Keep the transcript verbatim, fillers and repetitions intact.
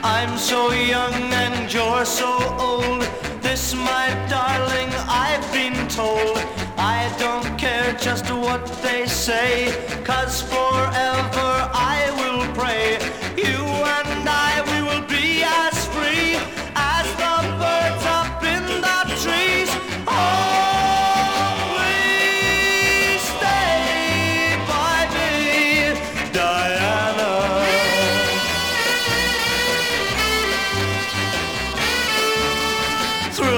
I'm so young and you're so old. This, my darling, I've been told. I don't care just what they say, 'cause forever